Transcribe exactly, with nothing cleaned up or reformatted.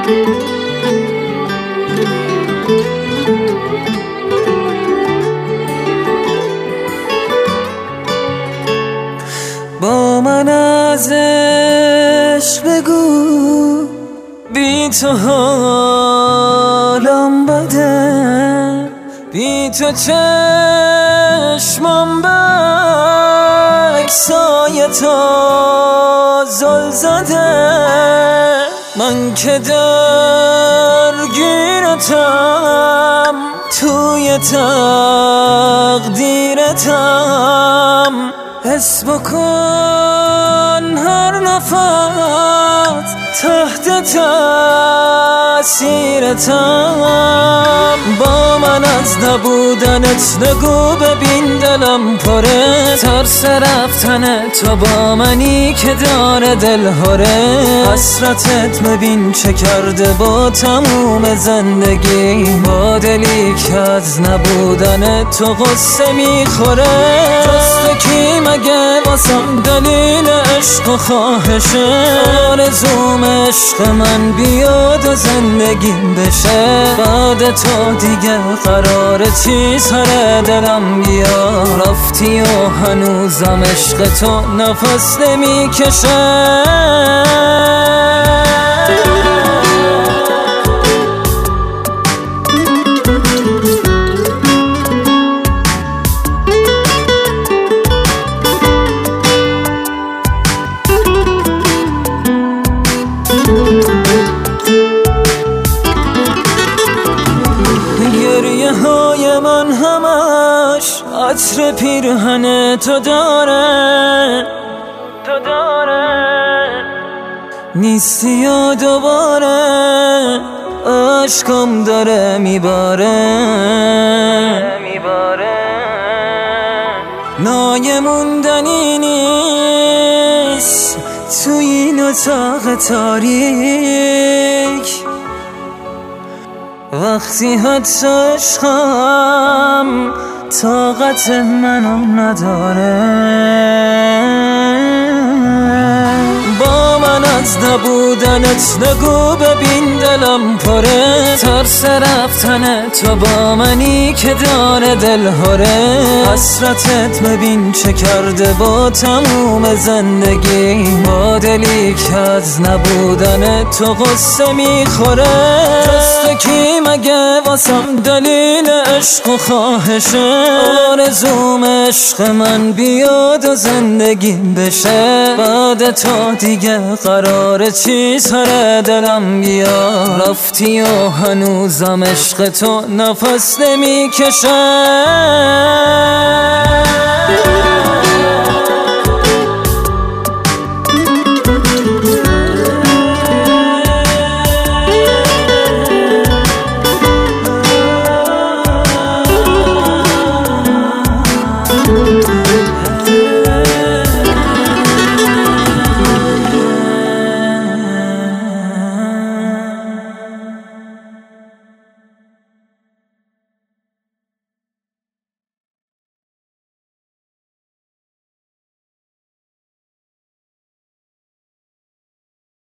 با من از عشق بگو، بی تو حالم بده، بی تو چشمم به عکسای تا زل زده. من که درگیرتم، توی تقدیرتم، حس بکن هر نفس تحت تأثیرتم. با من از نبودنت نگو، ببین دلم پره، ترس رفتن تو با منی که داره دل هره. حسرتت ببین چه کرده با تموم زندگی، با دلی که از نبودن تو غصه میخوره. دست کی مگه واسم دلیل عشق و خواهشه، آرزوم عشق من بیاد و زندگیم بشه. بعد تو دیگه قرار چی سر دلم بیا، رفتی و هنوزم عشق تو نفس نمیکشه. گریه های من همش عطر پیرهن تو داره، تو داره نیستی و دوباره عشقم داره میباره، میباره. نایموندنی نیست تو این اتاق تاریک، وقتی حتی عشقم طاقت منو نداره. با من از نبودنت نگو، ببین دلم پره، ترس رفتن تو با منی که داره دل هره. حسرتت ببین چه کرده با تموم زندگی، با دلی که از نبودن تو غصه میخوره. دست کی مگه واسم دلیل عشق و خواهشه، آرزوم عشق من بیاد و زندگیم بشه. بعد تو دیگه قرار چی سر دلم بیا، رفتی و هنوزم عشق تو نفس نمیکشه.